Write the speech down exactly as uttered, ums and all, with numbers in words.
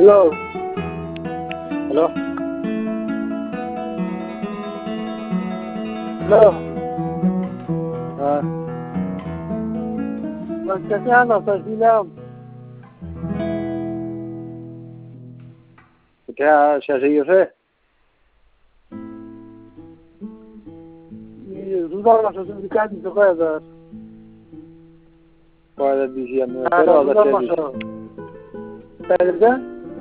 hello hello hello हाँ बस कैसे आना तहसील क्या शाही से ये रुदा वाला से क्या दी तो क्या है क्या है बीसी में क्या है रुदा वाला पहले